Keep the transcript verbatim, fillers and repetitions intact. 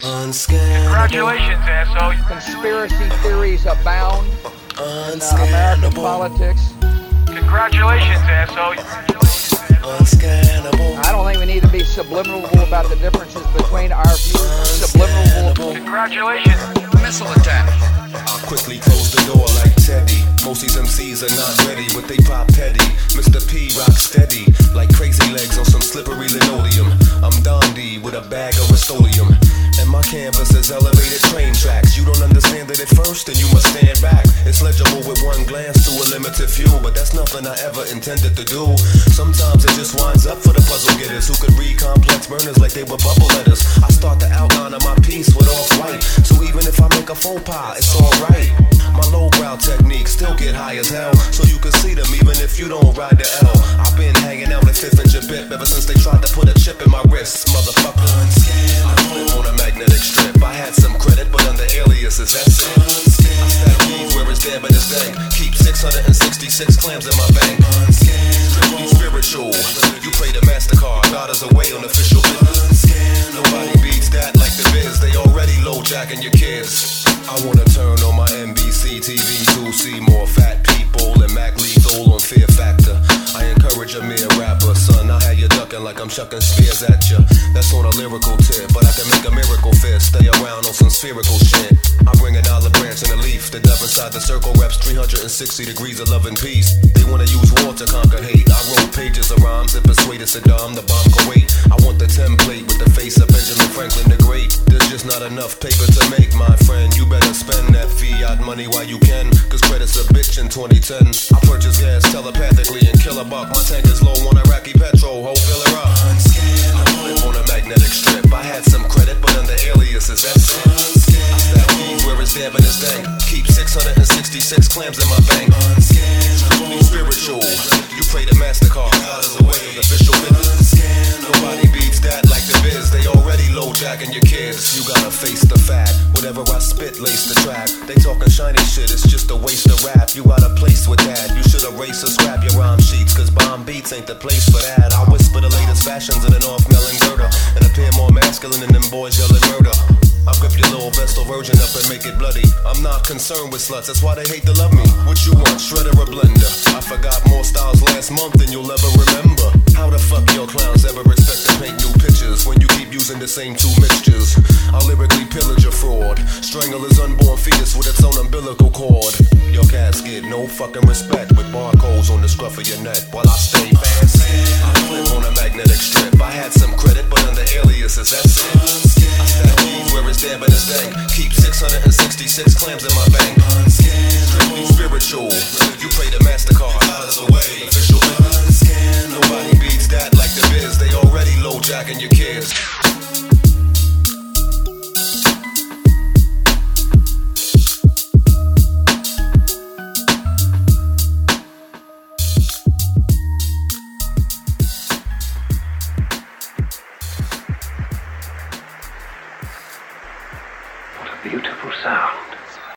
Congratulations, asshole. Conspiracy theories abound in uh, American politics. Congratulations, asshole. I don't think we need to be subliminal about the differences between our views. Subliminal. Congratulations. Missile attack. I quickly close the door like Teddy. Most these M Cs are not ready, but they pop petty. Mister P rock steady, like crazy legs on some slippery linoleum. I'm Don D with a bag of Rust-Oleum, and my canvas is elevated train tracks. You don't understand it at first, then you must stand back. It's legible with one glance to a limited view, but that's nothing I ever intended to do. Sometimes it just winds up for the puzzle getters who could read complex burners like they were bubble letters. I start the outline of my piece with off-white, so even if I make a faux pas, it's alright. My lowbrow techniques still get high as hell, so you can see them even if you don't ride the L. I've been hanging out at Fifth and Jabip ever since they tried to put a chip in my wrist, motherfucker. I flip on a magnetic strip. I had some credit, but under aliases, that's it. I stack keys where it's damn and it's dank. Keep six hundred sixty-six clams in my bank. Strictly spiritual. You pray to MasterCard, God is away on official business. Nobody beats that like the biz. They already low jacking your kids. I wanna turn on my N B C T V to see more fat people and Mac Lethal on Fear Factor. I encourage a mere rapper, son. I had you ducking like I'm chucking spears at you. That's on a lyrical tip, but I can make a miracle fit. Stay around on some spherical shit. I bring an olive branch and a leaf. The dove inside the circle reps three hundred sixty degrees of love and peace. They wanna use war to conquer hate. I wrote pages of rhymes that persuaded Saddam to bomb Kuwait. I want the template with the face of Benjamin Franklin the Great. There's just not enough paper to make, my friend. You better spend that fiat money while you can, cause credit's a bitch in twenty ten. I purchase gas telepathically and kill a buck. My tank is low on Iraqi petrol, ho, fill her up. I flip on a magnetic strip. I had some credit, but under aliases, that's it. I stack keys where it's damn and it's dank. Keep six hundred sixty-six clams in my bank. Strictly spiritual. You pray to MasterCard, God is away on official business. Nobody beats that like the biz. They already low jacking your kids. You gotta face the fact. Whatever I spit, lace the track. They talking shiny shit, it's just a waste of rap. You got a place with that. You should erase or scrap your rhyme sheets, cause bomb beats ain't the place for that. I whisper the latest fashions in an off-melon girder and appear more masculine than them boys yelling murder. I grip your little Vestal Virgin up and make it bloody. I'm not concerned with sluts, that's why they hate to love me. What you want, shredder or blender? I forgot more styles last month than you'll ever remember. How the fuck your clowns ever expect to paint new pictures when you keep using the same two mixtures? I'll lyrically pillage a fraud, strangle his unborn fetus with its own umbilical cord. Your cats get no fucking respect with barcodes on the scruff of your neck while I stay fancy. I flip on a magnetic strip. I had some credit, but under aliases, that's it. I stack keys where it's damn and it's dank. Keep six hundred sixty-six clams in my bank. Strictly spiritual. You pray to MasterCard, God is away